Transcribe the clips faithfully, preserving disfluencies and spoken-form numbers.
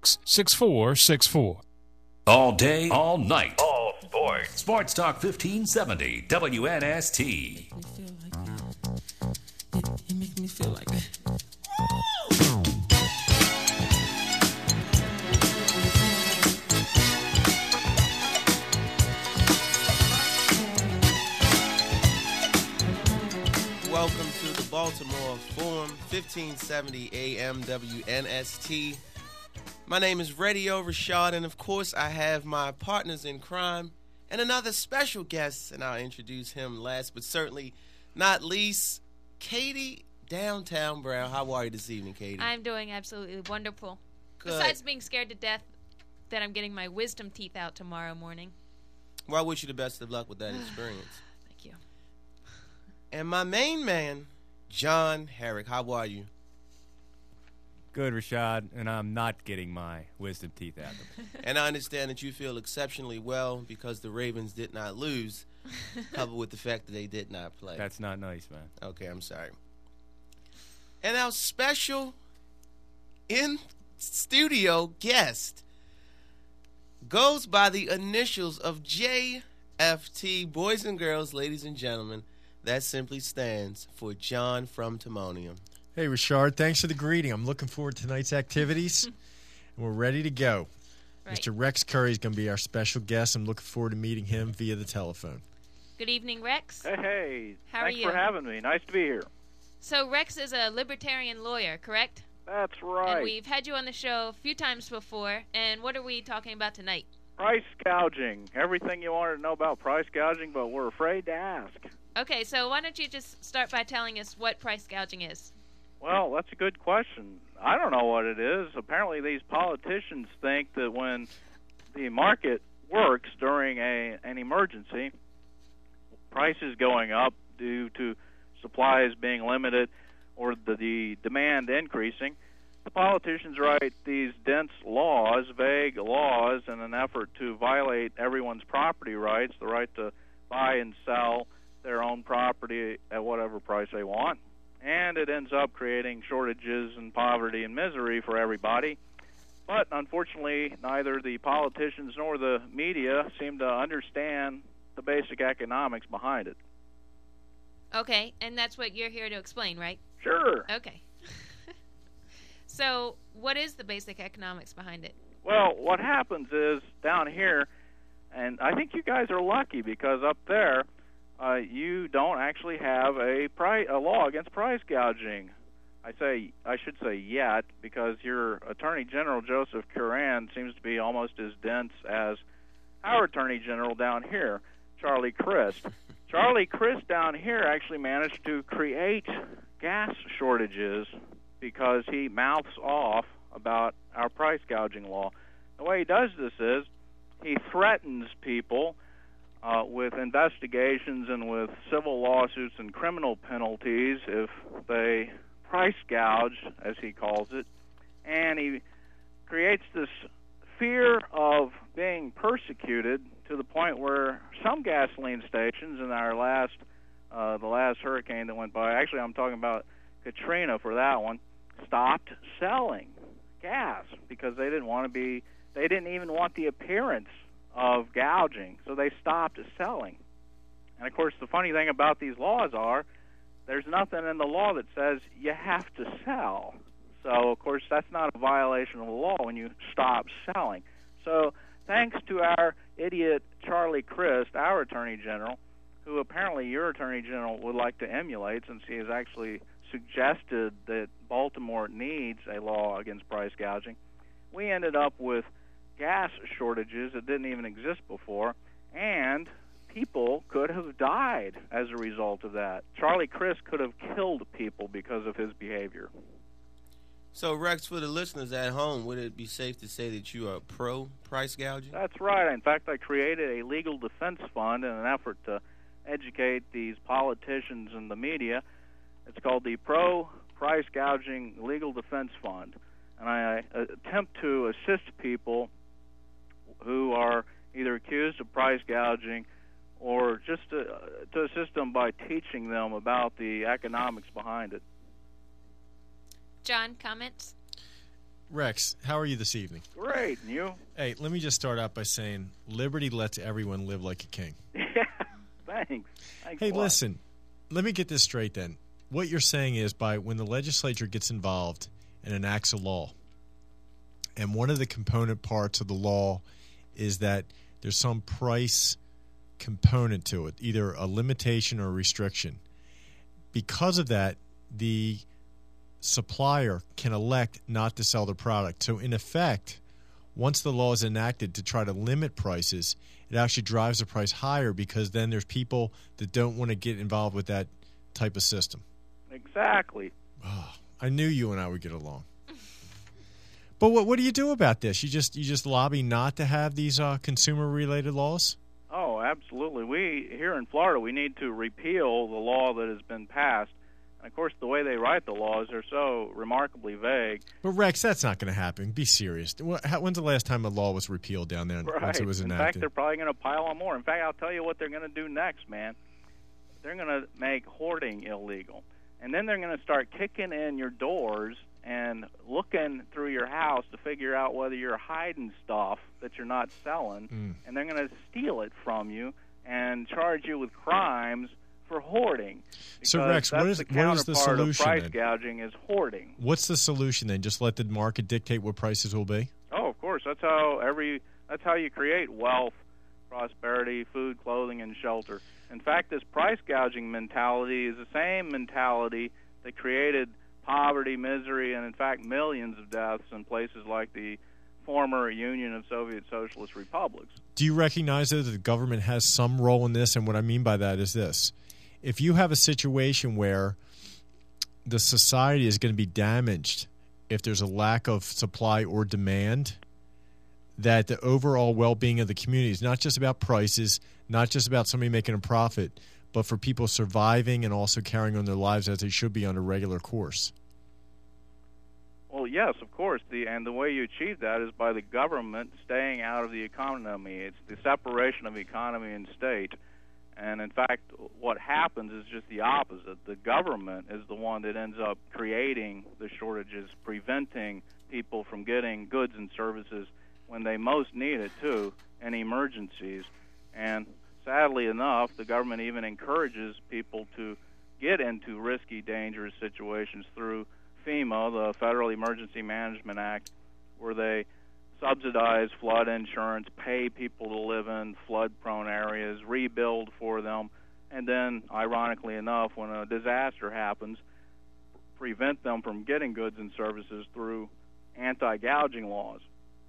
six, six four six four. All day, all night. All sports. Sports Talk fifteen seventy, W N S T. It makes me feel like that. Welcome to the Baltimore Forum, fifteen seventy A M W N S T. My name is Radio Rashad, and of course I have my partners in crime and another special guest, and I'll introduce him last but certainly not least, Katie Downtown Brown. How are you this evening, Katie? I'm doing absolutely wonderful. Good. Besides being scared to death that I'm getting my wisdom teeth out tomorrow morning. Well, I wish you the best of luck with that experience. Thank you. And my main man, John Herrick. How are you? Good, Rashad, and I'm not getting my wisdom teeth out of them. And I understand that you feel exceptionally well because the Ravens did not lose, coupled with the fact that they did not play. That's not nice, man. Okay, I'm sorry. And our special in-studio guest goes by the initials of J F T. Boys and girls, ladies and gentlemen, that simply stands for John from Timonium. Hey, Rashard, thanks for the greeting. I'm looking forward to tonight's activities, and we're ready to go. Right. Mister Rex Curry is going to be our special guest. I'm looking forward to meeting him via the telephone. Good evening, Rex. Hey, hey. How Thanks are you? for having me. Nice to be here. So Rex is a libertarian lawyer, correct? That's right. And we've had you on the show a few times before, and what are we talking about tonight? Price gouging. Everything you wanted to know about price gouging, but we're afraid to ask. Okay, so why don't you just start by telling us what price gouging is? Well, that's a good question. I don't know what it is. Apparently these politicians think that when the market works during a an emergency, prices going up due to supplies being limited or the, the demand increasing, the politicians write these dense laws, vague laws, in an effort to violate everyone's property rights, the right to buy and sell their own property at whatever price they want. And it ends up creating shortages and poverty and misery for everybody. But unfortunately, neither the politicians nor the media seem to understand the basic economics behind it. Okay, and that's what you're here to explain, right? Sure. Okay. So what is the basic economics behind it? Well, what happens is down here, and I think you guys are lucky because up there, uh, you don't actually have a, pri- a law against price gouging. I say I should say yet, because your Attorney General Joseph Curran seems to be almost as dense as our Attorney General down here, Charlie Crist. Charlie Crist down here actually managed to create gas shortages because he mouths off about our price gouging law. The way he does this is he threatens people uh, with investigations and with civil lawsuits and criminal penalties if they price gouge, as he calls it, and he creates this fear of being persecuted to the point where some gasoline stations in our last, uh, the last hurricane that went by, actually I'm talking about Katrina for that one, stopped selling gas because they didn't want to be, they didn't even want the appearance of gouging, so they stopped selling. And of course the funny thing about these laws are there's nothing in the law that says you have to sell. So, of course, that's not a violation of the law when you stop selling. So, thanks to our idiot Charlie Crist, our Attorney General, who apparently your Attorney General would like to emulate since he has actually suggested that Baltimore needs a law against price gouging, we ended up with gas shortages that didn't even exist before, and people could have died as a result of that. Charlie Crist could have killed people because of his behavior. So, Rex, for the listeners at home, would it be safe to say that you are pro-price gouging? That's right. In fact, I created a legal defense fund in an effort to educate these politicians and the media. It's called the Pro-Price Gouging Legal Defense Fund. And I attempt to assist people who are either accused of price gouging or just to, to assist them by teaching them about the economics behind it. John, comments? Rex, how are you this evening? Great, and you? Hey, let me just start out by saying liberty lets everyone live like a king. Yeah, thanks. thanks Hey, a lot. listen, let me get this straight then. What you're saying is by when the legislature gets involved and enacts a law, and one of the component parts of the law is that there's some price component to it, either a limitation or a restriction. Because of that, the supplier can elect not to sell the product. So in effect, once the law is enacted to try to limit prices, it actually drives the price higher because then there's people that don't want to get involved with that type of system. Exactly. Oh, I knew you and I would get along. But what what do you do about this? You just you just lobby not to have these uh, consumer related laws? Oh, absolutely. We here in Florida, we need to repeal the law that has been passed. And of course, the way they write the laws are so remarkably vague. But Rex, that's not going to happen. Be serious. Wh- how- When's the last time a law was repealed down there Right. once it was in enacted? fact, they're probably going to pile on more. In fact, I'll tell you what they're going to do next, man. They're going to make hoarding illegal. And then they're going to start kicking in your doors and looking through your house to figure out whether you're hiding stuff that you're not selling. Mm. And they're going to steal it from you and charge you with crimes for hoarding. So, Because Rex, what that's is- the what is the counterpart solution, of price then? gouging is hoarding. What's the solution then? Just let the market dictate what prices will be? Oh, of course. That's how every. That's how you create wealth, prosperity, food, clothing, and shelter. In fact, this price gouging mentality is the same mentality that created poverty, misery, and in fact millions of deaths in places like the former Union of Soviet Socialist Republics. Do you recognize though, that the government has some role in this? And what I mean by that is this. If you have a situation where the society is going to be damaged if there's a lack of supply or demand, that the overall well-being of the community is not just about prices, not just about somebody making a profit, but for people surviving and also carrying on their lives as they should be on a regular course. Well, yes, of course, the and the way you achieve that is by the government staying out of the economy. It's the separation of economy and state. And in fact, what happens is just the opposite. The government is the one that ends up creating the shortages, preventing people from getting goods and services when they most need it, too, in emergencies. And sadly enough, the government even encourages people to get into risky, dangerous situations through FEMA, the Federal Emergency Management Act, where they subsidize flood insurance, pay people to live in flood-prone areas, rebuild for them, and then, ironically enough, when a disaster happens, prevent them from getting goods and services through anti-gouging laws.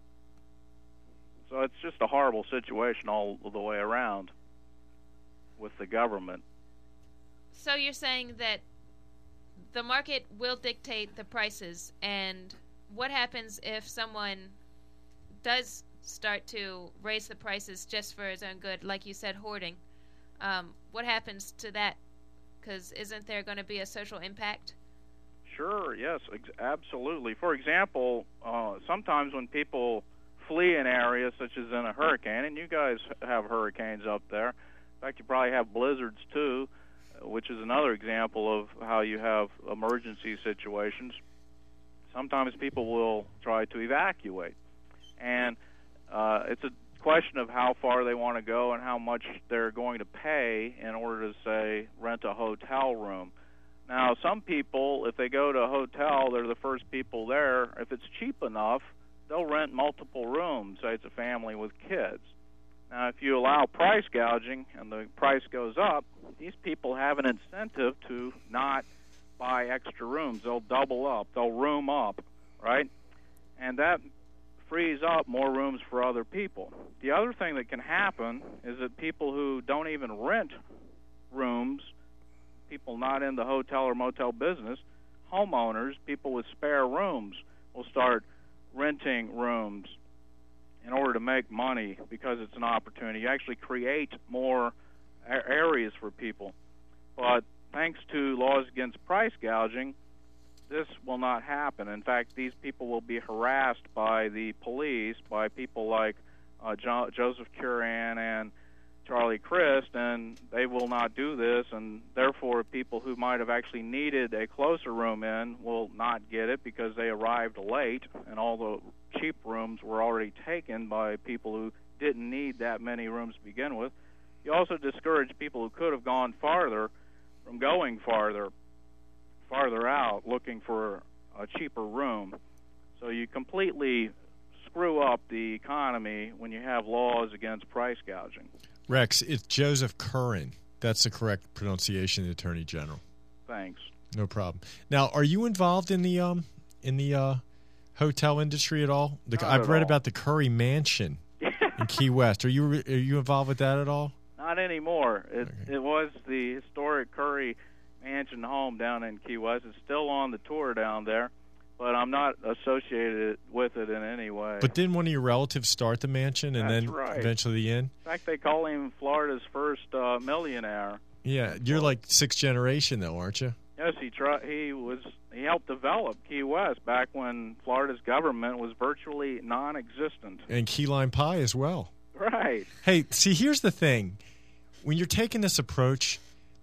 So it's just a horrible situation all the way around with the government. So you're saying that the market will dictate the prices, and what happens if someone does start to raise the prices just for his own good, like you said, hoarding? Um, what happens to that? Because isn't there going to be a social impact? Sure, yes, ex- absolutely. For example, uh, sometimes when people flee an area, such as in a hurricane, and you guys have hurricanes up there. In fact, you probably have blizzards too, which is another example of how you have emergency situations. Sometimes people will try to evacuate, and uh, it's a question of how far they want to go and how much they're going to pay in order to, say, rent a hotel room. Now, some people, if they go to a hotel, they're the first people there. If it's cheap enough, they'll rent multiple rooms, say it's a family with kids. Now, if you allow price gouging and the price goes up, these people have an incentive to not buy extra rooms. They'll double up. They'll room up, right? And that frees up more rooms for other people. The other thing that can happen is that people who don't even rent rooms, people not in the hotel or motel business, homeowners, people with spare rooms, will start renting rooms in order to make money because it's an opportunity. You actually create more a- areas for people. But thanks to laws against price gouging, this will not happen. In fact, these people will be harassed by the police, by people like uh, jo- Joseph Curran and Charlie Crist, and they will not do this, and therefore people who might have actually needed a closer room in will not get it because they arrived late, and all the cheap rooms were already taken by people who didn't need that many rooms to begin with. You also discourage people who could have gone farther from going farther, farther out, looking for a cheaper room. So you completely screw up the economy when you have laws against price gouging. Rex, it's Joseph Curran. That's the correct pronunciation of the Attorney General. Thanks. No problem. Now, are you involved in the um in the uh, hotel industry at all? The, Not I've at read all. about the Curry Mansion in Key West. Are you are you involved with that at all? Not anymore. It, Okay. it was the historic Curry Mansion home down in Key West. It's still on the tour down there, but I'm not associated with it in any way. But didn't one of your relatives start the mansion and That's then right. eventually the inn? In fact, they call him Florida's first uh, millionaire. Yeah, you're like sixth generation though, aren't you? Yes, he try, he was he helped develop Key West back when Florida's government was virtually non-existent. And key lime pie as well. Right. Hey, see, here's the thing. When you're taking this approach,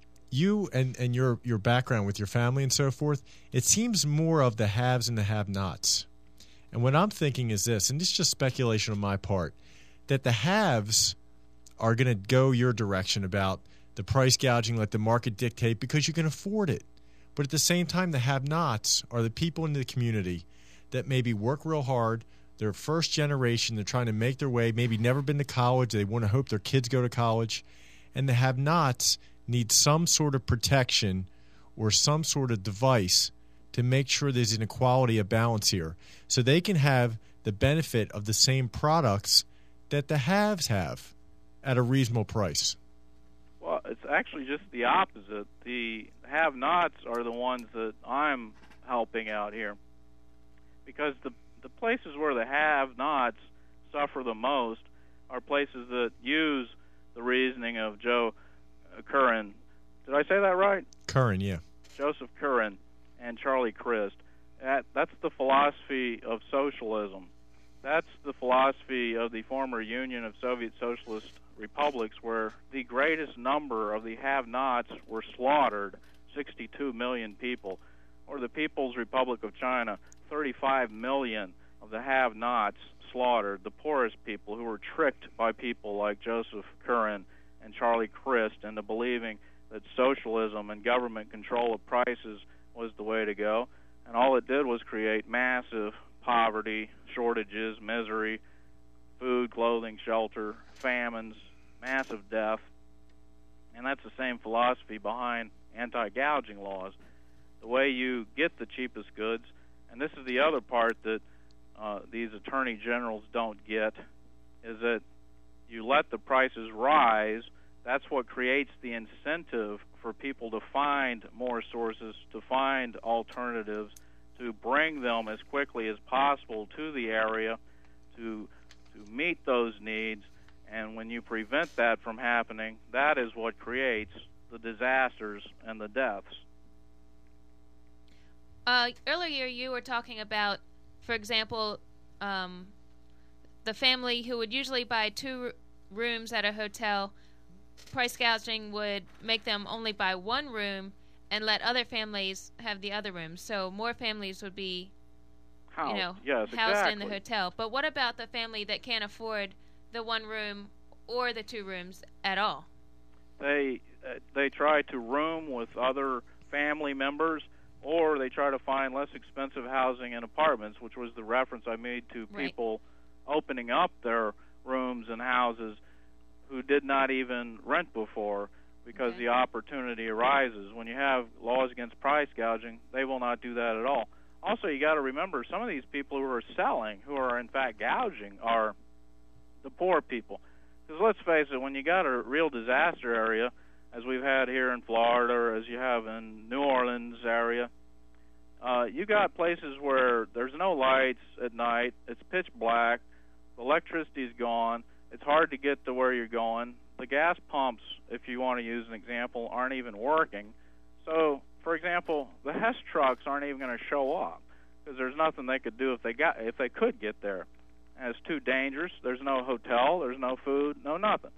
you and, and your your background with your family and so forth, it seems more of the haves and the have-nots. And what I'm thinking is this, and this is just speculation on my part, that the haves are going to go your direction about the price gouging, let the market dictate because you can afford it. But at the same time, the have-nots are the people in the community that maybe work real hard. They're first generation. They're trying to make their way, maybe never been to college. They want to hope their kids go to college. And the have-nots need some sort of protection or some sort of device to make sure there's an equality of balance here so they can have the benefit of the same products that the haves have at a reasonable price. Well, it's actually just the opposite. The have-nots are the ones that I'm helping out here, because the the places where the have-nots suffer the most are places that use the reasoning of Joe Curran. Did I say that right? Curran, yeah. Joseph Curran and Charlie Crist. That, that's the philosophy of socialism. That's the philosophy of the former Union of Soviet Socialist Republics, where the greatest number of the have-nots were slaughtered, sixty-two million people. Or the People's Republic of China, thirty-five million of the have-nots slaughtered, the poorest people who were tricked by people like Joseph Curran and Charlie Crist into believing that socialism and government control of prices was the way to go. And all it did was create massive poverty, shortages, misery, food, clothing, shelter, famines, massive death. And that's the same philosophy behind anti-gouging laws. The way you get the cheapest goods, and this is the other part that uh, these attorney generals don't get, is that you let the prices rise. That's what creates the incentive for people to find more sources, to find alternatives, to bring them as quickly as possible to the area to to meet those needs. And when you prevent that from happening, that is what creates the disasters and the deaths. Uh, earlier you were talking about, for example, um, the family who would usually buy two r- rooms at a hotel. Price gouging would make them only buy one room and let other families have the other rooms. So more families would be, How? you know, yes, housed exactly. in the hotel. But what about the family that can't afford the one room or the two rooms at all? They uh, they try to room with other family members, or they try to find less expensive housing in apartments, which was the reference I made to Right. people opening up their rooms and houses who did not even rent before, because Okay. the opportunity arises. When you have laws against price gouging, they will not do that at all. Also, you got to remember, some of these people who are selling, who are in fact gouging, are the poor people. Because let's face it, when you got a real disaster area, as we've had here in Florida or as you have in New Orleans area, uh, you got places where there's no lights at night, it's pitch black, the electricity's gone, it's hard to get to where you're going, the gas pumps, if you want to use an example, aren't even working. So, for example, the Hess trucks aren't even going to show up because there's nothing they could do if they got if they could get there. And it's too dangerous. There's no hotel, there's no food, no nothing.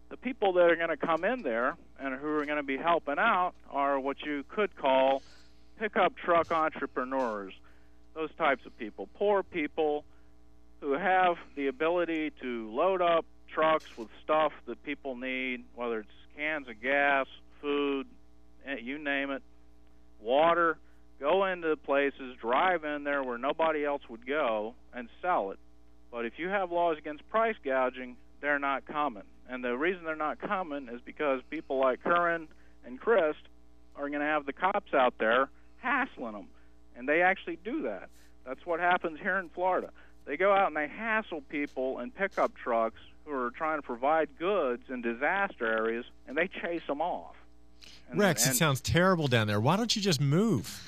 the people that are going to come in there and who are going to be helping out are what you could call pickup truck entrepreneurs, those types of people, poor people who have the ability to load up trucks with stuff that people need, whether it's cans of gas, food, you name it, water, go into places, drive in there where nobody else would go and sell it. But if you have laws against price gouging, they're not coming. And the reason they're not coming is because people like Curran and Christ are going to have the cops out there hassling them. And they actually do that. That's what happens here in Florida. They go out and they hassle people in pickup trucks who are trying to provide goods in disaster areas, and they chase them off. And, Rex, and it sounds terrible down there. Why don't you just move?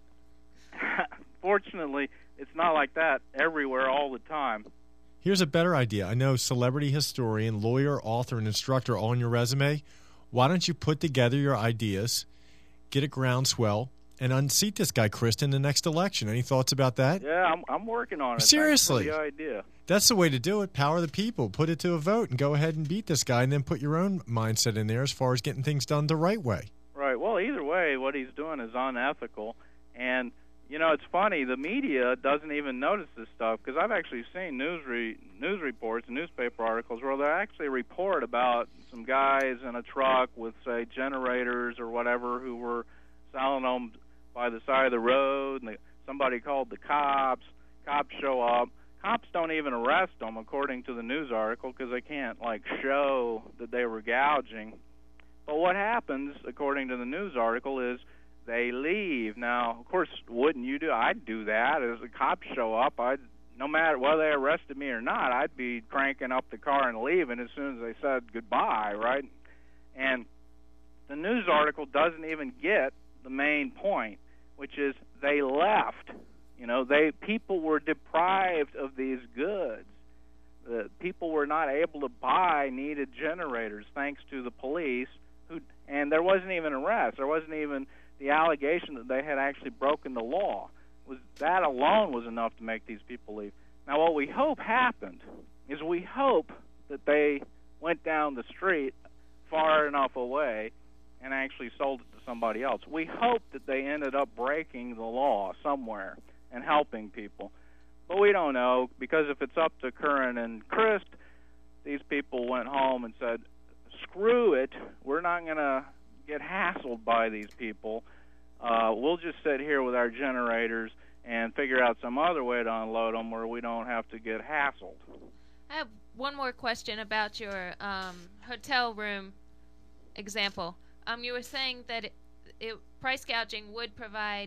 Fortunately, it's not like that everywhere all the time. Here's a better idea. I know celebrity historian, lawyer, author, and instructor all on your resume. Why don't you put together your ideas, get a groundswell, and unseat this guy, Chris, in the next election? Any thoughts about that? Yeah, I'm, I'm working on it. Seriously. Thanks for the idea. That's the way to do it. Power the people. Put it to a vote and go ahead and beat this guy, and then put your own mindset in there as far as getting things done the right way. Right. Well, either way, what he's doing is unethical. And, you know, it's funny. The media doesn't even notice this stuff because I've actually seen news re- news reports and newspaper articles where they actually report about some guys in a truck with, say, generators or whatever who were selling them by the side of the road, and they, somebody called the cops. Cops show up. Cops don't even arrest them, according to the news article, because they can't, like, show that they were gouging. But what happens, according to the news article, is they leave. Now, of course, wouldn't you do? I'd do that. As the cops show up, I'd, no matter whether they arrested me or not, I'd be cranking up the car and leaving as soon as they said goodbye, right? And the news article doesn't even get the main point, which is they left. You know, they people were deprived of these goods. The people were not able to buy needed generators thanks to the police, who and there wasn't even an arrest. There wasn't even the allegation that they had actually broken the law. Was that alone was enough to make these people leave. Now, what we hope happened is we hope that they went down the street far enough away and actually sold it to somebody else. We hope that they ended up breaking the law somewhere and helping people. But we don't know, because if it's up to Curran and Christ, these people went home and said, screw it, we're not going to get hassled by these people. Uh, we'll just sit here with our generators and figure out some other way to unload them where we don't have to get hassled. I have one more question about your um, hotel room example. Um, you were saying that it, it, price gouging would provide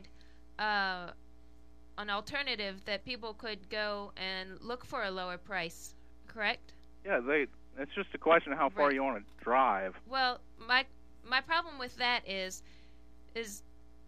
uh, an alternative that people could go and look for a lower price, correct? Yeah, they. It's just a question of how far Right. you want to drive. Well, my my problem with that is is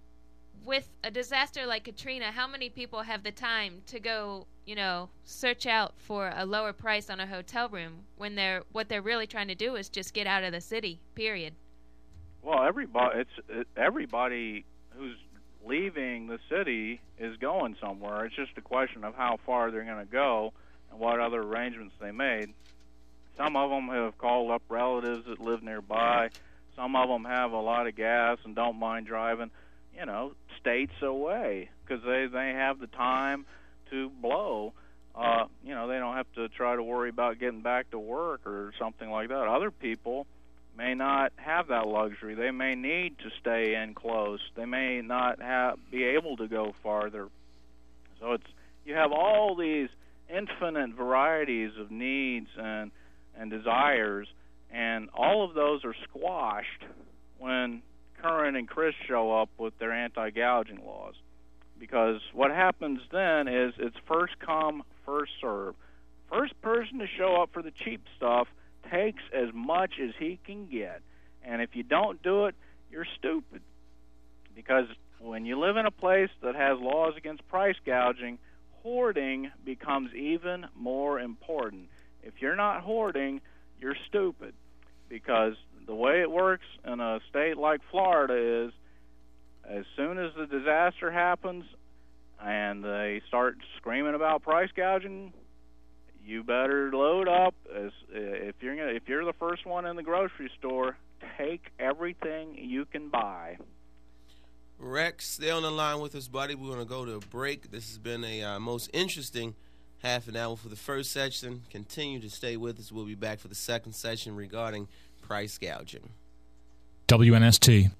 with a disaster like Katrina, how many people have the time to go, you know, search out for a lower price on a hotel room when they're what they're really trying to do is just get out of the city, period. Well, everybody, it's it, everybody who's leaving the city is going somewhere. It's just a question of how far they're going to go and what other arrangements they made. Some of them have called up relatives that live nearby. Some of them have a lot of gas and don't mind driving, you know, states away because they, they have the time to blow. Uh, you know, they don't have to try to worry about getting back to work or something like that. Other people may not have that luxury. They may need to stay in close. They may not have be able to go farther. So it's you have all these infinite varieties of needs and and desires, and all of those are squashed when Curran and Chris show up with their anti-gouging laws. Because what happens then is it's first come, first serve. First person to show up for the cheap stuff takes as much as he can get. And if you don't do it, you're stupid. Because when you live in a place that has laws against price gouging, hoarding becomes even more important. If you're not hoarding, you're stupid. Because the way it works in a state like Florida is as soon as the disaster happens and they start screaming about price gouging, you better load up. As if you're gonna, if you're the first one in the grocery store, take everything you can buy. Rex, stay on the line with us, buddy. We're going to go to a break. This has been a uh, most interesting half an hour for the first section. Continue to stay with us. We'll be back for the second session regarding price gouging. W N S T.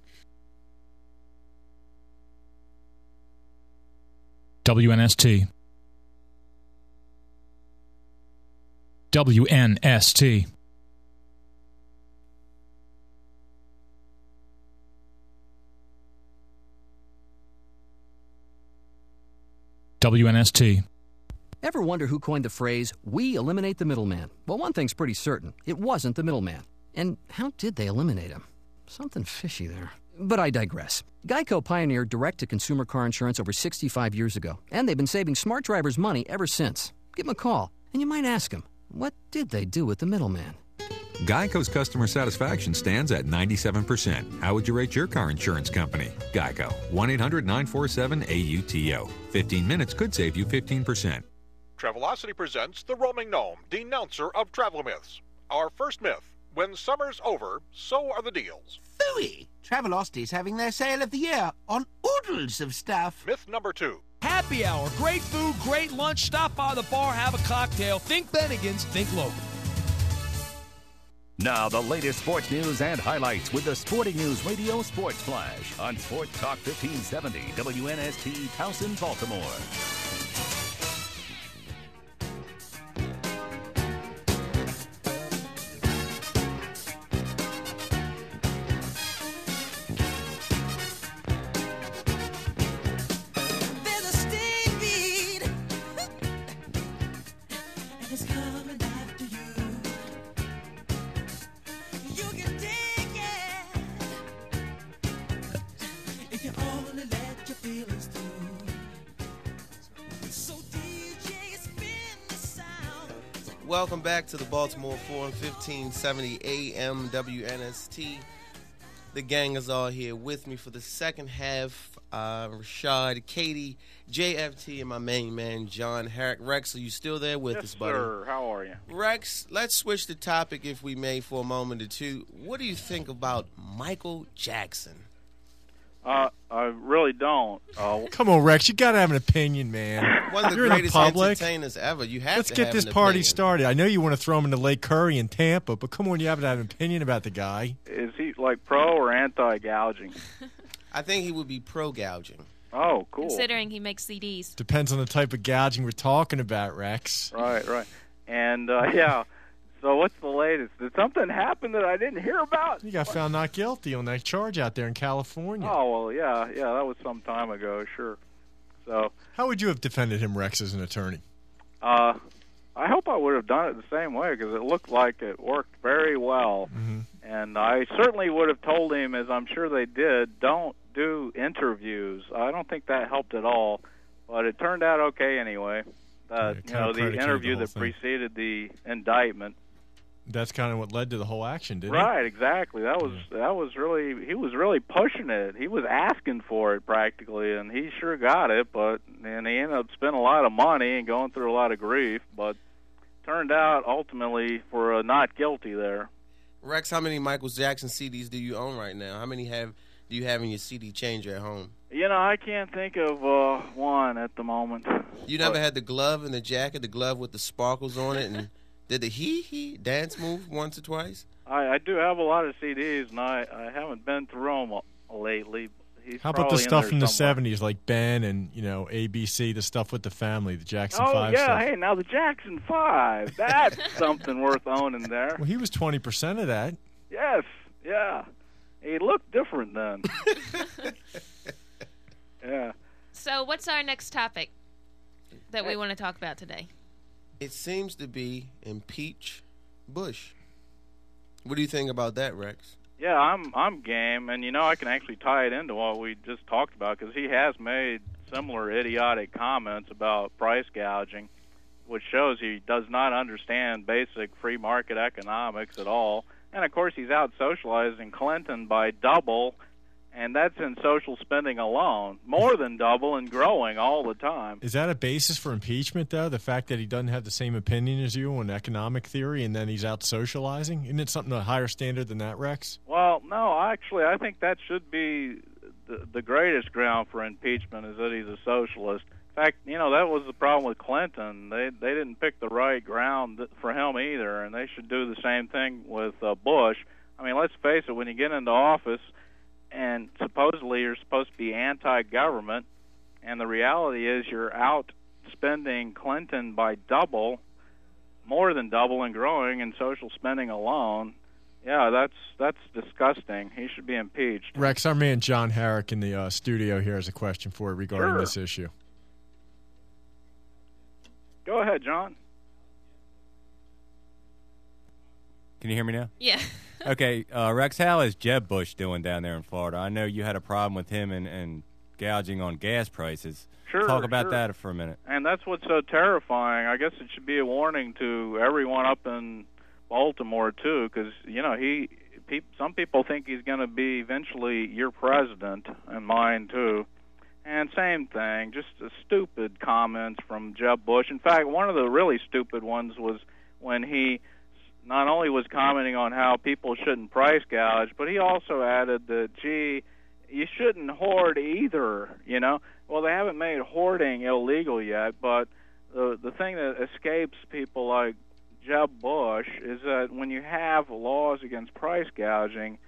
W N S T. W N S T. W N S T. Ever wonder who coined the phrase, "We eliminate the middleman"? Well, one thing's pretty certain. It wasn't the middleman. And how did they eliminate him? Something fishy there. But I digress. Geico pioneered direct-to-consumer car insurance over sixty-five years ago, and they've been saving smart drivers money ever since. Give them a call, and you might ask them, what did they do with the middleman? Geico's customer satisfaction stands at ninety-seven percent. How would you rate your car insurance company? Geico. one eight hundred nine four seven A U T O. fifteen minutes could save you fifteen percent. Travelocity presents The Roaming Gnome, denouncer of travel myths. Our first myth: when summer's over, so are the deals. Phooey! Travelocity's having their sale of the year on oodles of stuff. Myth number two: happy hour, great food, great lunch, stop by the bar, have a cocktail, think Bennigan's, think local. Now the latest sports news and highlights with the Sporting News Radio Sports Flash on Sports Talk fifteen seventy W N S T Towson, Baltimore. Welcome back to the Baltimore Forum, fifteen seventy A M W N S T. The gang is all here with me for the second half. Uh, Rashad, Katie, J F T, and my main man, John Herrick. Rex, are you still there with yes, us, buddy? Sir. How are you? Rex, let's switch the topic, if we may, for a moment or two. What do you think about Michael Jackson? Uh, I really don't. Uh, Come on, Rex. You got to have an opinion, man. One of the You're greatest in the public. entertainers ever. You have Let's to get have this an party opinion. started. I know you want to throw him into Lake Curry in Tampa, but come on, you have to have an opinion about the guy. Is he like pro or anti-gouging? I think he would be pro-gouging. Oh, cool. Considering he makes C Ds. Depends on the type of gouging we're talking about, Rex. Right, right. And, uh, yeah, so what's the latest? Did something happen that I didn't hear about? You got found not guilty on that charge out there in California. Oh, well, yeah, yeah, that was some time ago, sure. So, how would you have defended him, Rex, as an attorney? Uh, I hope I would have done it the same way because it looked like it worked very well. Mm-hmm. And I certainly would have told him, as I'm sure they did, don't do interviews. I don't think that helped at all, but it turned out okay anyway. Uh, Yeah, you know, the interview the that thing. preceded the indictment. That's kind of what led to the whole action, didn't Right, exactly. That was that was really he was really pushing it. He was asking for it practically, and he sure got it. But and he ended up spending a lot of money and going through a lot of grief. But turned out ultimately for a not guilty there. Rex, how many Michael Jackson C Ds do you own right now? How many have do you have in your C D changer at home? You know, I can't think of uh, one at the moment. You never had the glove and the jacket, the glove with the sparkles on it, and did the hee-hee dance move once or twice? I, I do have a lot of C Ds, and I, I haven't been through them lately. He's How about the probably in stuff there from the somewhere. seventies, like Ben and, you know, A B C, the stuff with the family, the Jackson Oh, five yeah, stuff? hey, now the Jackson five. That's something worth owning there. Well, he was twenty percent of that. Yes, yeah. He looked different then. Yeah. So what's our next topic that we want to talk about today? It seems to be impeach Bush. What do you think about that, Rex? Yeah, I'm I'm game, and you know I can actually tie it into what we just talked about because he has made similar idiotic comments about price gouging, which shows he does not understand basic free market economics at all. And of course, he's out socializing Clinton by double And that's in social spending alone, more than double and growing all the time. Is that a basis for impeachment, though, the fact that he doesn't have the same opinion as you on economic theory and then he's out socializing? Isn't it something a higher standard than that, Rex? Well, no, actually, I think that should be the, the greatest ground for impeachment is that he's a socialist. In fact, you know, that was the problem with Clinton. They they didn't pick the right ground for him either, and they should do the same thing with uh, Bush. I mean, let's face it, when you get into office, and supposedly you're supposed to be anti-government, and the reality is you're outspending Clinton by double, more than double and growing in social spending alone. Yeah, that's that's disgusting. He should be impeached. Rex, our man John Herrick in the uh, studio here has a question for you regarding Sure. this issue. Go ahead, John. Can you hear me now? Yeah. Okay, uh, Rex, how is Jeb Bush doing down there in Florida? I know you had a problem with him and, and gouging on gas prices. Sure, Talk about sure. that for a minute. And that's what's so terrifying. I guess it should be a warning to everyone up in Baltimore, too, because, you know, he, pe- some people think he's going to be eventually your president, and mine, too. And same thing, just uh, stupid comments from Jeb Bush. In fact, one of the really stupid ones was when he not only was commenting on how people shouldn't price gouge, but he also added that, gee, you shouldn't hoard either, you know. Well, they haven't made hoarding illegal yet, but the the thing that escapes people like Jeb Bush is that when you have laws against price gouging,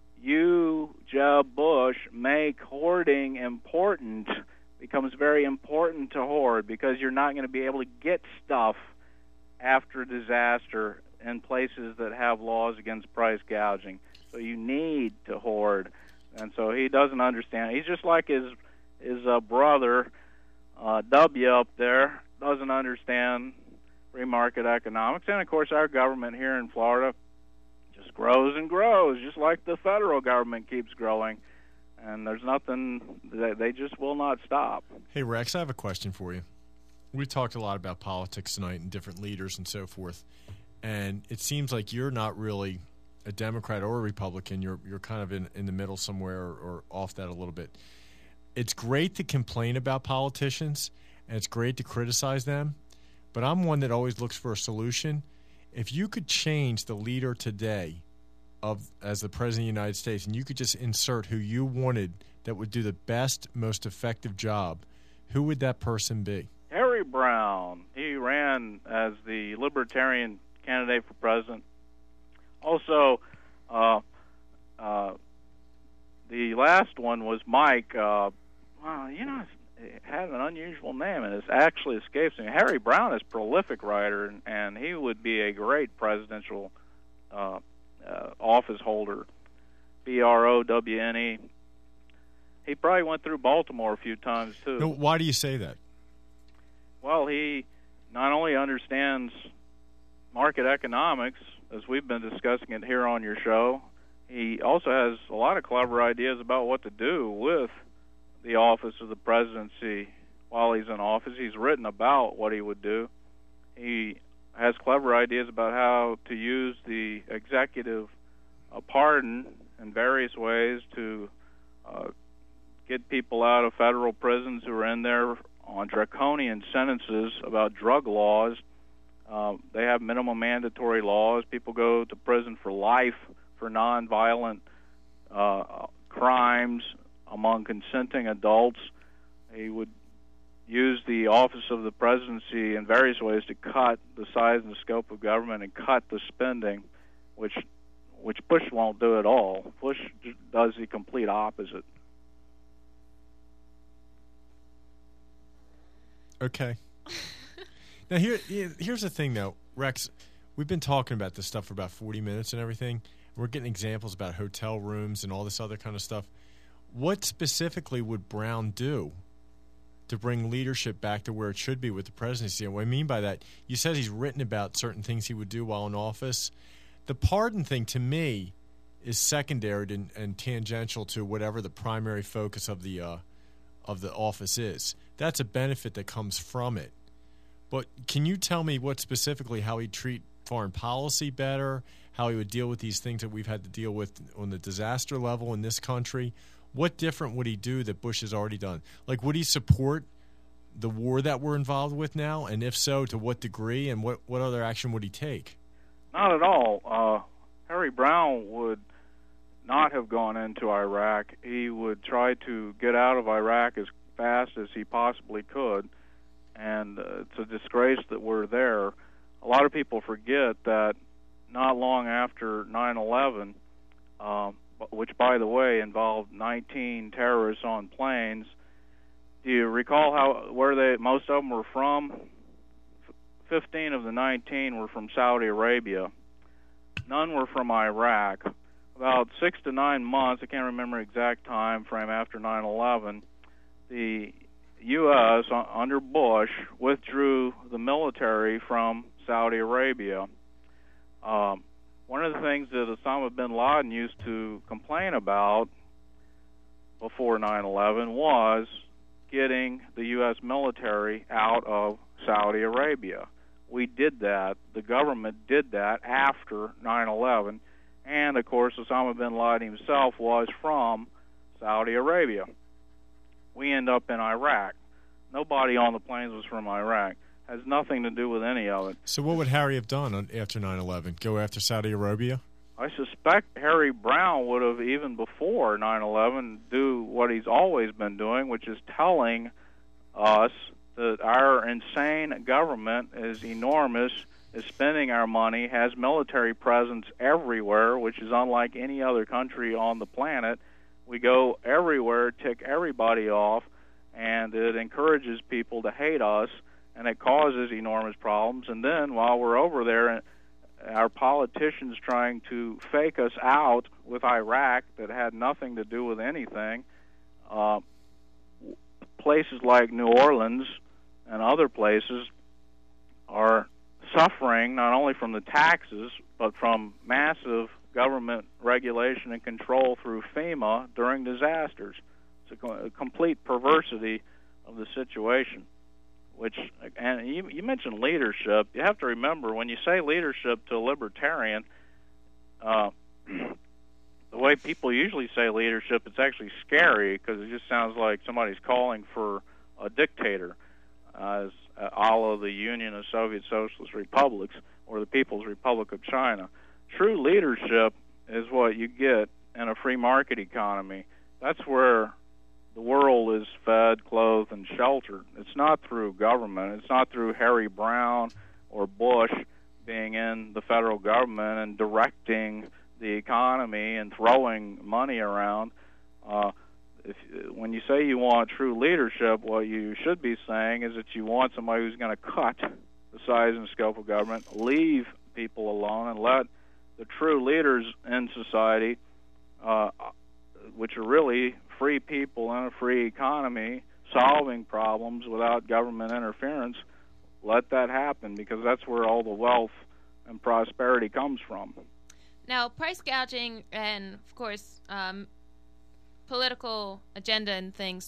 you, Jeb Bush, make hoarding important, becomes very important to hoard because you're not going to be able to get stuff after disaster in places that have laws against price gouging. So you need to hoard. And so he doesn't understand. He's just like his his uh, brother, uh, W up there, doesn't understand free market economics. And, of course, our government here in Florida just grows and grows, just like the federal government keeps growing. And there's nothing, they, they just will not stop. Hey, Rex, I have a question for you. We talked a lot about politics tonight and different leaders and so forth. And it seems like you're not really a Democrat or a Republican. You're you're kind of in, in the middle somewhere or, or off that a little bit. It's great to complain about politicians, and it's great to criticize them, but I'm one that always looks for a solution. If you could change the leader today of as the President of the United States, and you could just insert who you wanted that would do the best, most effective job, who would that person be? Harry Brown. He ran as the Libertarian candidate for president. Also, uh, uh, the last one was Mike. Uh, well, you know, it had an unusual name, and it actually escapes me. Harry Brown is a prolific writer, and, and he would be a great presidential uh, uh, office holder. B R O W N E. He probably went through Baltimore a few times, too. No, why do you say that? Well, he not only understands market economics, as we've been discussing it here on your show, he also has a lot of clever ideas about what to do with the office of the presidency while he's in office. He's written about what he would do. He has clever ideas about how to use the executive uh, pardon in various ways to uh, get people out of federal prisons who are in there on draconian sentences about drug laws. Uh, they have minimum mandatory laws. People go to prison for life for nonviolent uh, crimes among consenting adults. He would use the office of the presidency in various ways to cut the size and the scope of government and cut the spending, which which Bush won't do at all. Bush does the complete opposite. Okay. Now, here, here's the thing, though, Rex. We've been talking about this stuff for about forty minutes and everything. We're getting examples about hotel rooms and all this other kind of stuff. What specifically would Brown do to bring leadership back to where it should be with the presidency? And what I mean by that, you said he's written about certain things he would do while in office. The pardon thing, to me, is secondary and, and tangential to whatever the primary focus of the uh, of the office is. That's a benefit that comes from it. But can you tell me what specifically how he'd treat foreign policy better, how he would deal with these things that we've had to deal with on the disaster level in this country? what different would he do that Bush has already done? Like, would he support the war that we're involved with now? And if so, to what degree? And what, what other action would he take? Not at all. Uh, Harry Brown would not have gone into Iraq. He would try to get out of Iraq as fast as he possibly could. And uh, it's a disgrace that we're there. A lot of people forget that not long after nine eleven, um, which, by the way, involved nineteen terrorists on planes. Do you recall how where they most of them were from? Fifteen of the nineteen were from Saudi Arabia. None were from Iraq. About six to nine months, I can't remember exact time frame after nine eleven, the U S under Bush withdrew the military from Saudi Arabia. Um, one of the things that Osama bin Laden used to complain about before nine eleven was getting the U S military out of Saudi Arabia. We did that. The government did that after nine eleven. And, of course, Osama bin Laden himself was from Saudi Arabia. We end up in Iraq. Nobody on the planes was from Iraq. Has nothing to do with any of it. So what would Harry have done on, after nine eleven? Go after Saudi Arabia? I suspect Harry Brown would have, even before nine eleven, do what he's always been doing, which is telling us that our insane government is enormous, is spending our money, has military presence everywhere, which is unlike any other country on the planet. We go everywhere, tick everybody off, and it encourages people to hate us, and it causes enormous problems. And then while we're over there, our politicians trying to fake us out with Iraq that had nothing to do with anything, uh, places like New Orleans and other places are suffering not only from the taxes, but from massive government regulation and control through FEMA during disasters. It's a, a complete perversity of the situation. Which, and you, you mentioned leadership. You have to remember, when you say leadership to a libertarian, uh, the way people usually say leadership, it's actually scary because it just sounds like somebody's calling for a dictator, uh, as uh, a la the Union of Soviet Socialist Republics or the People's Republic of China. True leadership is what you get in a free market economy. That's where the world is fed, clothed, and sheltered. It's not through government. It's not through Harry Brown or Bush being in the federal government and directing the economy and throwing money around. Uh, if, when you say you want true leadership, what you should be saying is that you want somebody who's going to cut the size and scope of government, leave people alone, and let the true leaders in society, uh, which are really free people in a free economy, solving problems without government interference, let that happen, because that's where all the wealth and prosperity comes from. Now, price gouging and, of course, um, political agenda and things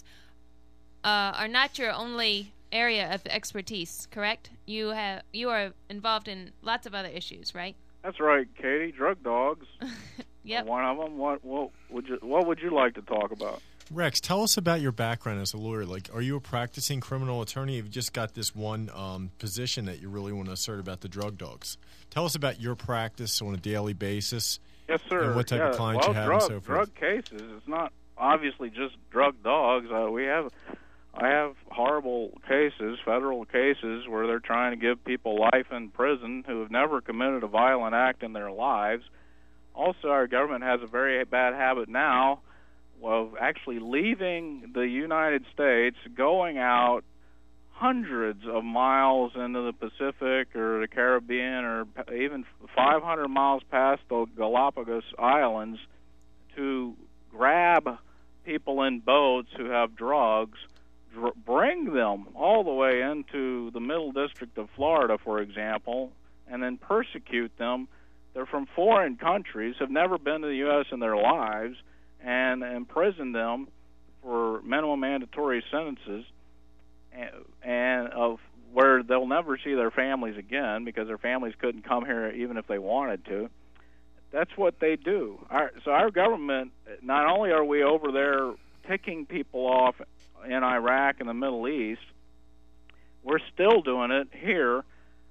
uh, are not your only area of expertise, correct? You have you are involved in lots of other issues, right? That's right, Katie. Drug dogs. Yep. One of them. What, what would you What would you like to talk about? Rex, tell us about your background as a lawyer. Like, are you a practicing criminal attorney? You've just got this one um, position that you really want to assert about the drug dogs. Tell us about your practice on a daily basis. Yes, sir. And what type yeah. of clients well, you have drug, and so forth. Drug cases. It's not obviously just drug dogs. Uh, we have, I have horrible cases, federal cases, where they're trying to give people life in prison who have never committed a violent act in their lives. Also, our government has a very bad habit now of actually leaving the United States, going out hundreds of miles into the Pacific or the Caribbean, or even five hundred miles past the Galapagos Islands, to grab people in boats who have drugs, dr- bring them all the way into the Middle District of Florida, for example, and then persecute them. They're from foreign countries, have never been to the U S in their lives, and imprison them for minimum mandatory sentences, and, and of where they'll never see their families again because their families couldn't come here even if they wanted to. That's what they do. Our, so our government, not only are we over there ticking people off in Iraq and the Middle East, we're still doing it here,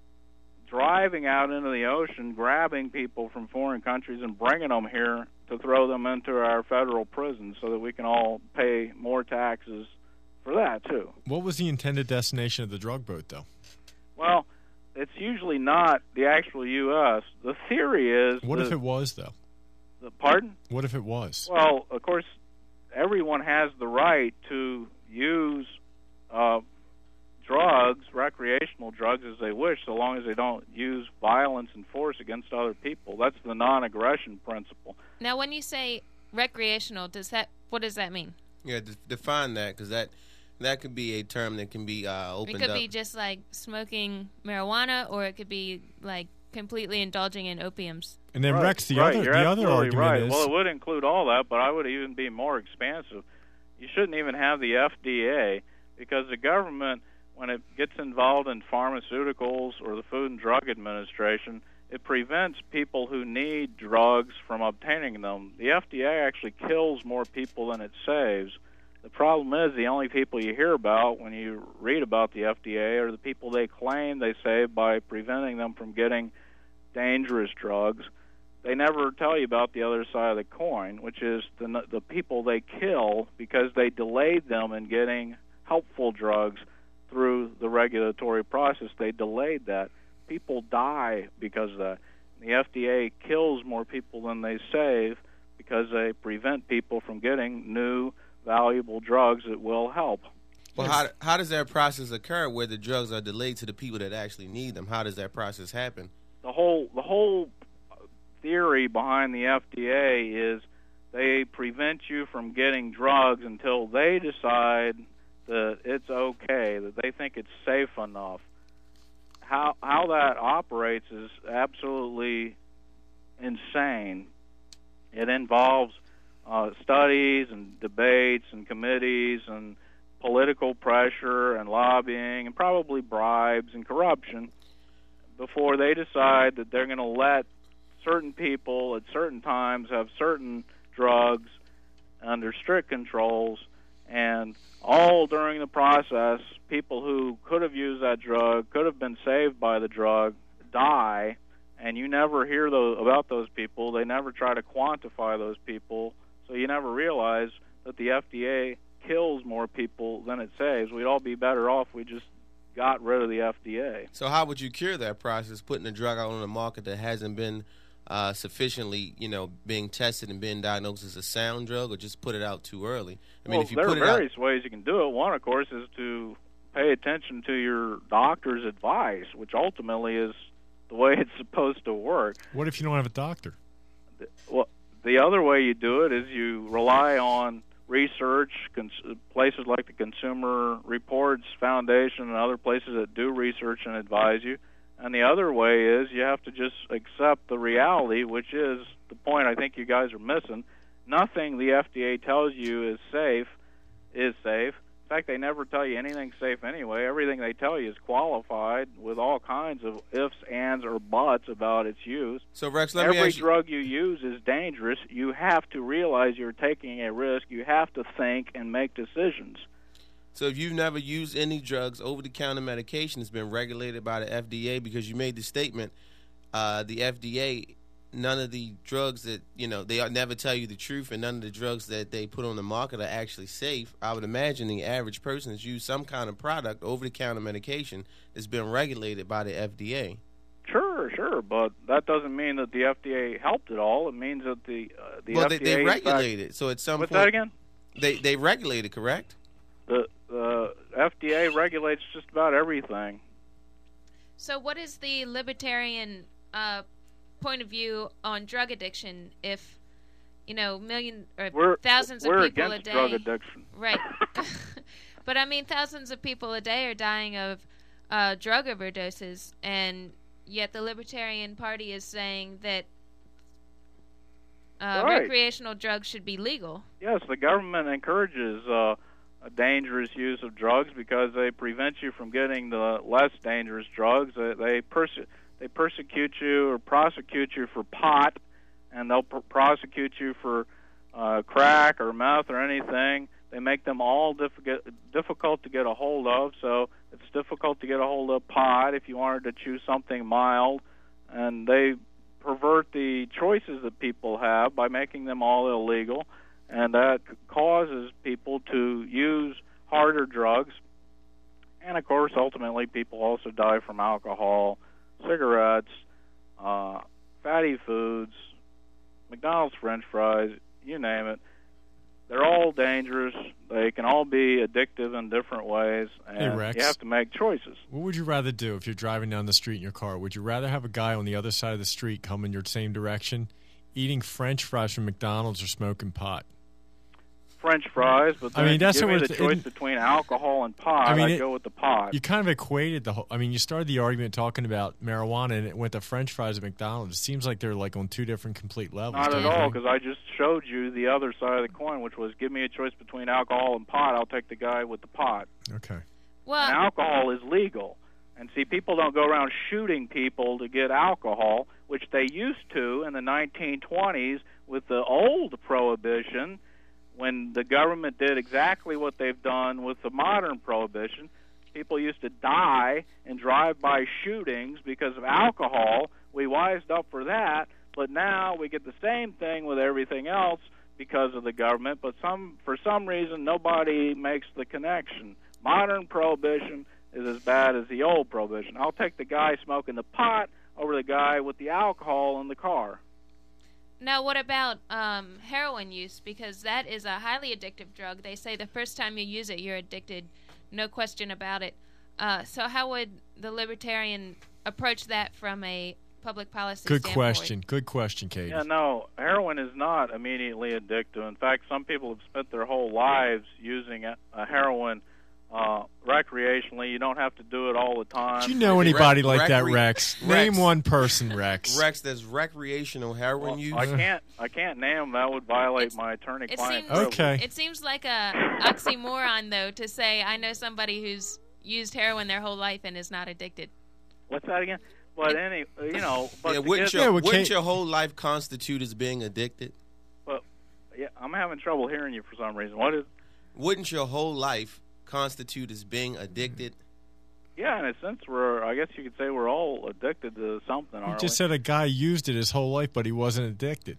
driving out into the ocean, grabbing people from foreign countries and bringing them here to throw them into our federal prisons so that we can all pay more taxes for that, too. What was the intended destination of the drug boat, though? Well, it's usually not the actual U S The theory is... What the, if it was, though? The, pardon? What if it was? Well, of course, everyone has the right to use uh, drugs, recreational drugs, as they wish, so long as they don't use violence and force against other people. That's the non-aggression principle. Now, when you say recreational, does that what does that mean? Yeah, d- define that, because that that could be a term that can be uh, opened up. It could be just like smoking marijuana, or it could be like completely indulging in opiums. And then right, Rex, the right, other you're the other absolutely argument right. is Well, it would include all that, but I would even be more expansive. You shouldn't even have the F D A, because the government, when it gets involved in pharmaceuticals or the Food and Drug Administration, it prevents people who need drugs from obtaining them. The F D A actually kills more people than it saves. The problem is the only people you hear about when you read about the F D A are the people they claim they save by preventing them from getting dangerous drugs. They never tell you about the other side of the coin, which is the, the people they kill because they delayed them in getting helpful drugs through the regulatory process. They delayed that. People die because of that. The F D A kills more people than they save because they prevent people from getting new, valuable drugs that will help. Well, how how does that process occur where the drugs are delayed to the people that actually need them? How does that process happen? The whole the whole theory behind the F D A is they prevent you from getting drugs until they decide that it's okay, that they think it's safe enough. How how that operates is absolutely insane. It involves uh, studies and debates and committees and political pressure and lobbying and probably bribes and corruption before they decide that they're going to let certain people at certain times have certain drugs under strict controls, and all during the process, people who could have used that drug, could have been saved by the drug, die, and you never hear those, about those people. They never try to quantify those people, so you never realize that the F D A kills more people than it saves. We'd all be better off if we just got rid of the F D A. So how would you cure that process, putting a drug out on the market that hasn't been uh, sufficiently, you know, being tested and being diagnosed as a sound drug, or just put it out too early? I mean, well, if you there put are it out, various ways you can do it. One, of course, is to pay attention to your doctor's advice, which ultimately is the way it's supposed to work. What if you don't have a doctor? Well, the other way you do it is you rely on research, cons- places like the Consumer Reports Foundation and other places that do research and advise you. And the other way is you have to just accept the reality, which is the point I think you guys are missing. Nothing the F D A tells you is safe is safe. In fact, they never tell you anything safe anyway. Everything they tell you is qualified with all kinds of ifs, ands, or buts about its use. So, Rex, let Every me ask you, drug you use is dangerous. You have to realize you're taking a risk. You have to think and make decisions. so if you've never used any drugs, over-the-counter medication has been regulated by the F D A, because you made the statement, uh, the F D A, none of the drugs that, you know, they never tell you the truth, and none of the drugs that they put on the market are actually safe. I would imagine the average person has used some kind of product, over-the-counter medication, that's been regulated by the F D A. Sure, sure, but that doesn't mean that the F D A helped at all. It means that the uh, the well, F D A they, they in fact- regulate it. So at some What's point, that again? They they regulate it, correct? The the F D A regulates just about everything. So what is the libertarian uh, point of view on drug addiction if, you know, million or We're, thousands we're of people a against day... drug addiction. Right. But, I mean, thousands of people a day are dying of uh, drug overdoses, and yet the Libertarian Party is saying that uh, Right. recreational drugs should be legal. Yes, the government encourages uh, a dangerous use of drugs because they prevent you from getting the less dangerous drugs. They they, perse- they persecute you or prosecute you for pot, and they'll pr- prosecute you for uh, crack or meth or anything. They make them all difficult difficult to get a hold of. So it's difficult to get a hold of pot if you wanted to choose something mild, and they pervert the choices that people have by making them all illegal, and that causes people to use harder drugs. And, of course, ultimately people also die from alcohol, cigarettes, uh, fatty foods, McDonald's French fries, you name it. They're all dangerous. They can all be addictive in different ways, and Hey, Rex. you have to make choices. What would you rather do if you're driving down the street in your car? Would you rather have a guy on the other side of the street come in your same direction, eating French fries from McDonald's, or smoking pot? French fries, but I then mean, that's give what me we're the th- choice it- between alcohol and pot. I mean, I'd it- go with the pot. You kind of equated the whole. I mean, you started the argument talking about marijuana, and it went to French fries at McDonald's. It seems like they're like on two different complete levels. Not don't at you all, think? because I just showed you the other side of the coin, which was give me a choice between alcohol and pot. I'll take the guy with the pot. Okay. Well, And alcohol is legal. And see, people don't go around shooting people to get alcohol, which they used to in the nineteen twenties with the old prohibition, when the government did exactly what they've done with the modern prohibition. People used to die in drive-by shootings because of alcohol. We wised up for that, but now we get the same thing with everything else because of the government, but some for some reason nobody makes the connection. Modern prohibition is as bad as the old prohibition. I'll take the guy smoking the pot over the guy with the alcohol in the car. now what about um, heroin use? Because that is a highly addictive drug. They say the first time you use it, you're addicted, no question about it. Uh, so how would the Libertarian approach that from a public policy Good standpoint? question. Good question, Katie. Yeah, no, heroin is not immediately addictive. In fact, some people have spent their whole lives using a, a heroin uh, recreationally. You don't have to do it all the time. Do you know anybody Rec- like that, recre- Rex? Rex. Name one person, Rex. Rex, there's recreational heroin Well, use. I can't. I can't name them. That would violate my It attorney-client seems, privilege. Okay. It seems like a oxymoron, though, to say I know somebody who's used heroin their whole life and is not addicted. What's that again? But any, you know, but yeah, to wouldn't get- your, Yeah, well, wouldn't Kate- your whole life constitute as being addicted? But yeah, I'm having trouble hearing you for some reason. What is? Wouldn't your whole life constitute as being addicted? Yeah, in a sense, we're. I guess you could say we're all addicted to something, You aren't just we? said a guy used it his whole life, but he wasn't addicted.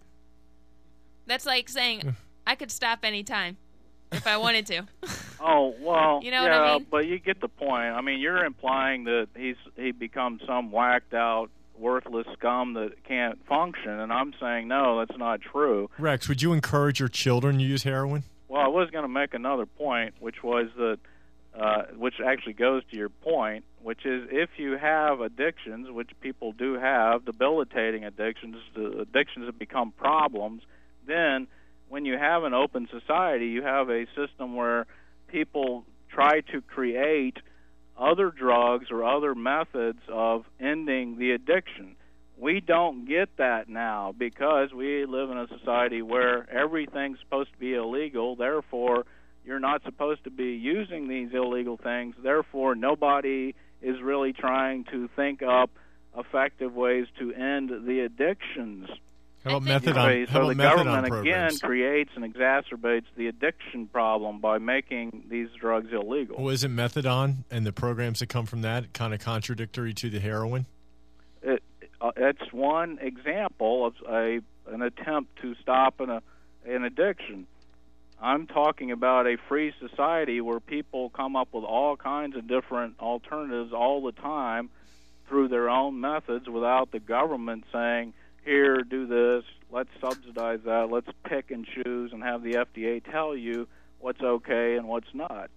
That's like saying I could stop any time if I wanted to. Oh well, You know what yeah, I mean? but you get the point. I mean, you're implying that he's he becomes some whacked out, worthless scum that can't function, and I'm saying no, that's not true. Rex, would you encourage your children to use heroin? Well, I was going to make another point, which was that, uh, which actually goes to your point, which is if you have addictions, which people do have, debilitating addictions, the addictions that become problems, then when you have an open society, you have a system where people try to create other drugs or other methods of ending the addiction. We don't get that now because we live in a society where everything's supposed to be illegal. Therefore, you're not supposed to be using these illegal things. Therefore, nobody is really trying to think up effective ways to end the addictions. How about I think- methadone? Anyway, How so about the methadone government again programs? creates and exacerbates the addiction problem by making these drugs illegal. Well, isn't methadone and the programs that come from that kind of contradictory to the heroin? It, uh, it's one example of a an attempt to stop an, uh, an addiction. I'm talking about a free society where people come up with all kinds of different alternatives all the time through their own methods without the government saying, here, do this, let's subsidize that, let's pick and choose and have the F D A tell you what's okay and what's not.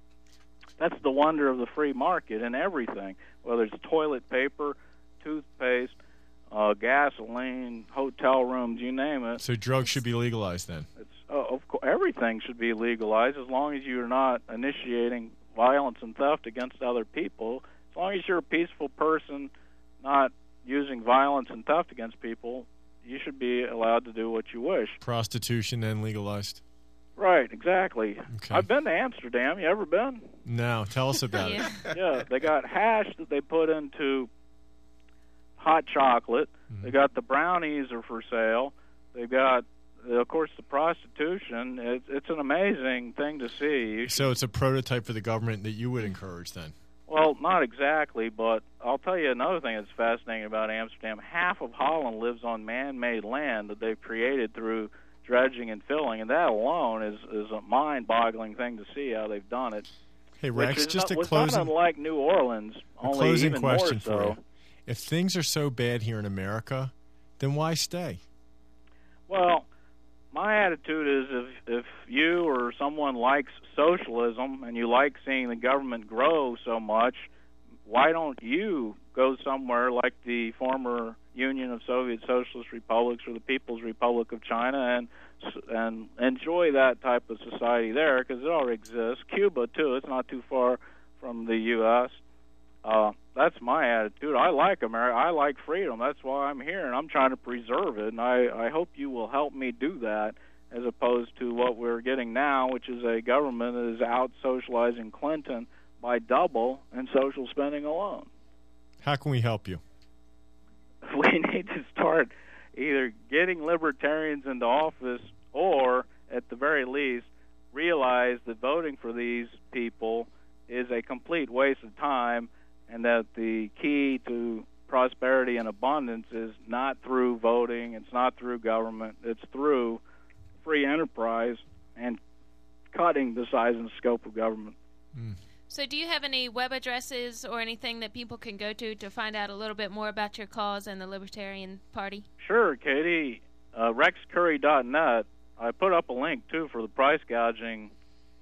That's the wonder of the free market in everything, whether it's toilet paper, toothpaste, uh, gasoline, hotel rooms, you name it. So drugs should be legalized then. It's uh, of course everything should be legalized as long as you're not initiating violence and theft against other people. As long as you're a peaceful person, not using violence and theft against people, you should be allowed to do what you wish. Prostitution then legalized. Right, exactly. Okay. I've been to Amsterdam. You ever been? No, tell us about Yeah. it. Yeah, they got hash that they put into hot chocolate. Mm-hmm. They got the brownies are for sale. They got of course, the prostitution, it, it's an amazing thing to see. You So it's a prototype for the government that you would encourage then? Well, not exactly, but I'll tell you another thing that's fascinating about Amsterdam. Half of Holland lives on man-made land that they've created through dredging and filling, and that alone is, is a mind-boggling thing to see how they've done it. Hey, Rex, Which is just not, a was closing, not unlike New Orleans, a only closing even question more for so. you. If things are so bad here in America, then why stay? Well, my attitude is if if you or someone likes socialism and you like seeing the government grow so much, why don't you go somewhere like the former Union of Soviet Socialist Republics or the People's Republic of China and and enjoy that type of society there, because it already exists. Cuba, too. It's not too far from the U S Uh, that's my attitude. I like America. I like freedom. That's why I'm here, and I'm trying to preserve it. And I, I hope you will help me do that, as opposed to what we're getting now, which is a government that is out-socializing Clinton by double and social spending alone. How can we help you? We need to start either getting libertarians into office or, at the very least, realize that voting for these people is a complete waste of time, and that the key to prosperity and abundance is not through voting, it's not through government, it's through free enterprise and cutting the size and scope of government. Mm. So do you have any web addresses or anything that people can go to to find out a little bit more about your cause and the Libertarian Party? Sure, Katie. Uh, rex curry dot net. I put up a link, too, for the price gouging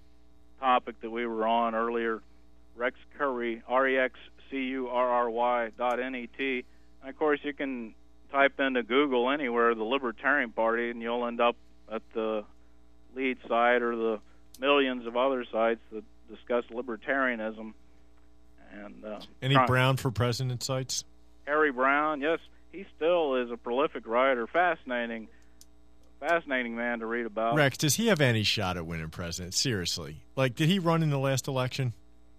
topic that we were on earlier. Rex Curry, R E X C U R R Y dot N E T. And, of course, you can type into Google anywhere the Libertarian Party, and you'll end up at the lead site or the millions of other sites that discuss libertarianism. And uh, Any try- Brown for President sites? Harry Brown, yes, he still is a prolific writer. Fascinating, fascinating man to read about. Rex, does he have any shot at winning president? Seriously. Like, did he run in the last election?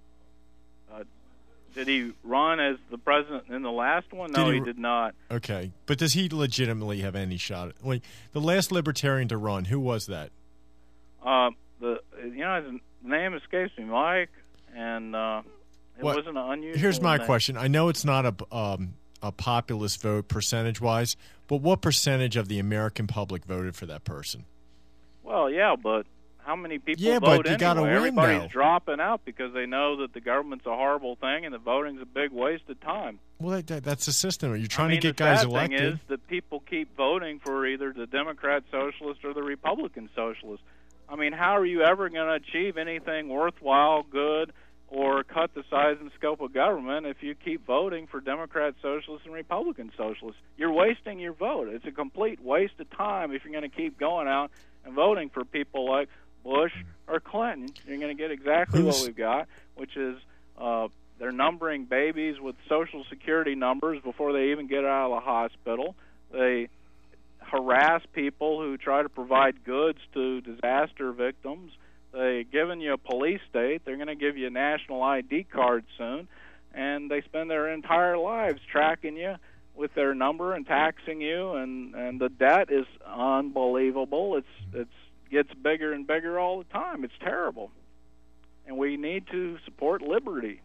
Uh, did he run as the president in the last one? No, Did he he, r- did not. Okay. But does he legitimately have any shot? At, like, the last libertarian to run, who was that? Uh, the you know his name escapes me, Mike, and uh, it What- wasn't an unusual. Here's my name. question. I know it's not a um, a populist vote percentage-wise, but what percentage of the American public voted for that person? Well, yeah, but how many people Yeah, vote but you anyway? gotta win Everybody's now. dropping out because they know that the government's a horrible thing and the voting's a big waste of time. Well, that, that, that's the system. You're trying I mean, to get the guys sad elected. thing is that people keep voting for either the Democrat Socialist or the Republican Socialist. I mean, how are you ever going to achieve anything worthwhile, good, or cut the size and scope of government if you keep voting for Democrat Socialists and Republican Socialists? You're wasting your vote. It's a complete waste of time if you're going to keep going out and voting for people like Bush or Clinton. You're going to get exactly Who's- what we've got, which is uh, they're numbering babies with Social Security numbers before they even get out of the hospital. They harass people who try to provide goods to disaster victims. They're giving you a police state. They're going to give you a national I D card soon. And they spend their entire lives tracking you with their number and taxing you. And, and the debt is unbelievable. It's it's gets bigger and bigger all the time. It's terrible. And we need to support liberty.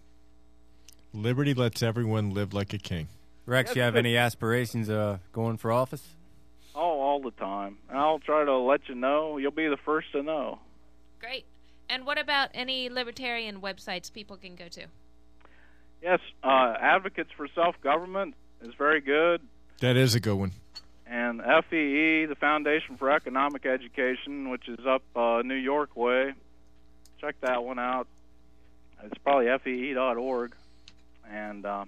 Liberty lets everyone live like a king. Rex, Yes, you have but- any aspirations uh, going for office? Oh, all the time. And I'll try to let you know. You'll be the first to know. Great. And what about any libertarian websites people can go to? Yes, uh, Advocates for Self-Government is very good. That is a good one. And F E E, the Foundation for Economic Education, which is up uh, New York way. Check that one out. It's probably F E E dot org. And uh,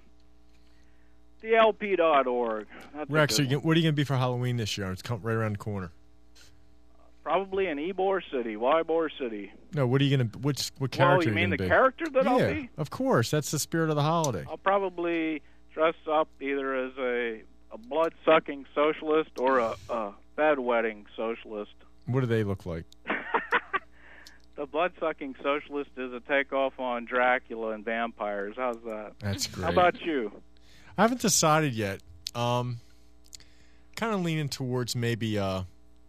D L P dot org. That's a Rex, good are you, one. what are you going to be for Halloween this year? It's come right around the corner. Probably in Ybor City, Ybor City. No, what are you going to? Which what Well, character? you are mean gonna the be? character that yeah, I'll be? of course. That's the spirit of the holiday. I'll probably dress up either as a, a blood-sucking socialist or a, a bedwetting socialist. What do they look like? The blood-sucking socialist is a takeoff on Dracula and vampires. How's that? That's great. How about you? I haven't decided yet. Um, kind of leaning towards maybe uh,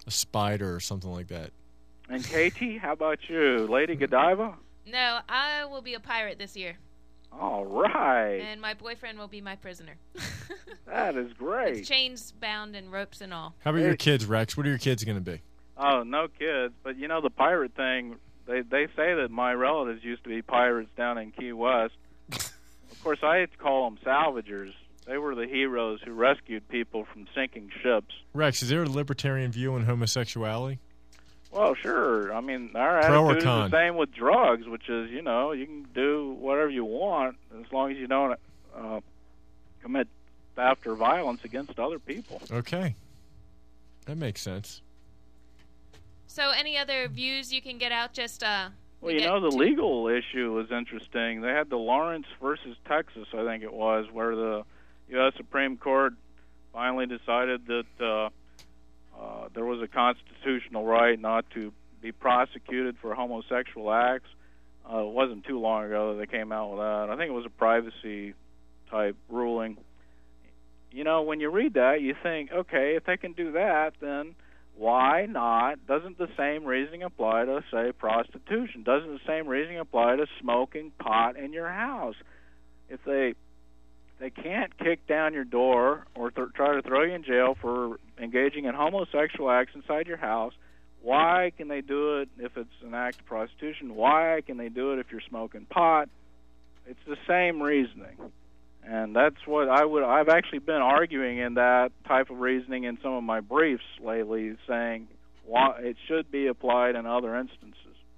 a spider or something like that. And Katie, how about you, Lady Godiva? No, I will be a pirate this year. All right. And my boyfriend will be my prisoner. That is great. With chains bound and ropes and all. How about your kids, Rex? What are your kids going to be? Oh, no kids. But, you know, the pirate thing, they, they say that my relatives used to be pirates down in Key West. Of course, I had to call them salvagers. They were the heroes who rescued people from sinking ships. Rex, is there a libertarian view on homosexuality? Well, sure. I mean, our Pro or attitude is con? the same with drugs, which is, you know, you can do whatever you want as long as you don't uh, commit theft or violence against other people. Okay. That makes sense. So any other views you can get out? Just uh. Well, you know, the legal issue was interesting. They had the Lawrence versus Texas, I think it was, where the U S Supreme Court finally decided that uh, uh, there was a constitutional right not to be prosecuted for homosexual acts. Uh, it wasn't too long ago that they came out with that. I think it was a privacy-type ruling. You know, when you read that, you think, okay, if they can do that, then why not? Doesn't the same reasoning apply to, say, prostitution? Doesn't the same reasoning apply to smoking pot in your house? If they they can't kick down your door or th- try to throw you in jail for engaging in homosexual acts inside your house, why can they do it if it's an act of prostitution? Why can they do it if you're smoking pot? It's the same reasoning. And that's what I would, I've actually been arguing in that type of reasoning in some of my briefs lately, saying why it should be applied in other instances.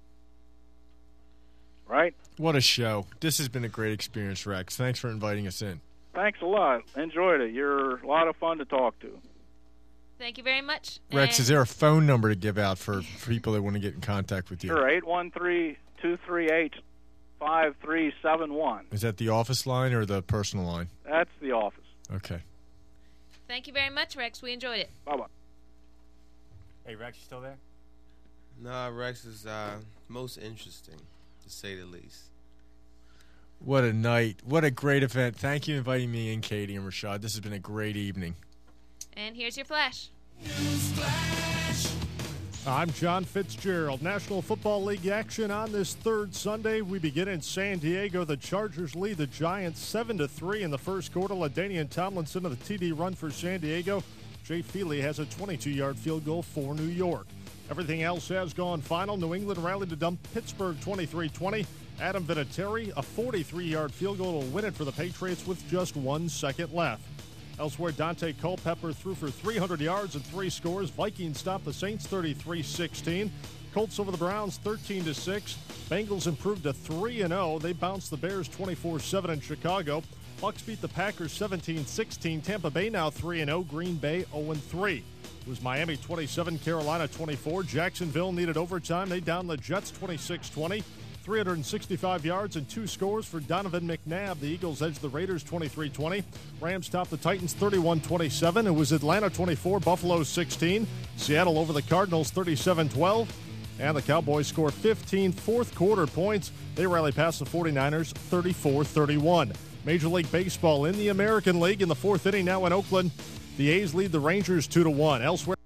Right? What a show. This has been a great experience, Rex. Thanks for inviting us in. Thanks a lot. Enjoyed it. You're a lot of fun to talk to. Thank you very much. Rex, is there a phone number to give out for, for people that want to get in contact with you? Sure, eight one three, two three eight, five three seven one. Is that the office line or the personal line? That's the office. Okay. Thank you very much, Rex. We enjoyed it. Bye-bye. Hey, Rex, you still there? Nah, Rex is uh, most interesting, to say the least. What a night. What a great event. Thank you for inviting me in, Katie and Rashad. This has been a great evening. And here's your flash. I'm John Fitzgerald. National Football League action on this third Sunday. We begin in San Diego. The Chargers lead the Giants seven to three in the first quarter. LaDainian Tomlinson of the T D run for San Diego. Jay Feely has a twenty-two-yard field goal for New York. Everything else has gone final. New England rallied to dump Pittsburgh twenty-three twenty. Adam Vinatieri, a forty-three-yard field goal will win it for the Patriots with just one second left. Elsewhere, Dante Culpepper threw for three hundred yards and three scores. Vikings stopped the Saints thirty-three sixteen. Colts over the Browns thirteen to six. Bengals improved to three and oh. They bounced the Bears twenty-four seven in Chicago. Bucs beat the Packers seventeen sixteen. Tampa Bay now three and oh. Green Bay oh and three. It was Miami twenty-seven, Carolina twenty-four. Jacksonville needed overtime. They downed the Jets twenty-six twenty. three hundred sixty-five yards and two scores for Donovan McNabb. The Eagles edged the Raiders twenty-three twenty. Rams topped the Titans thirty-one twenty-seven. It was Atlanta twenty-four, Buffalo sixteen. Seattle over the Cardinals thirty-seven twelve. And the Cowboys score fifteen fourth quarter points. They rally past the forty-niners thirty-four thirty-one. Major League Baseball in the American League in the fourth inning now in Oakland. The A's lead the Rangers two to one. Elsewhere.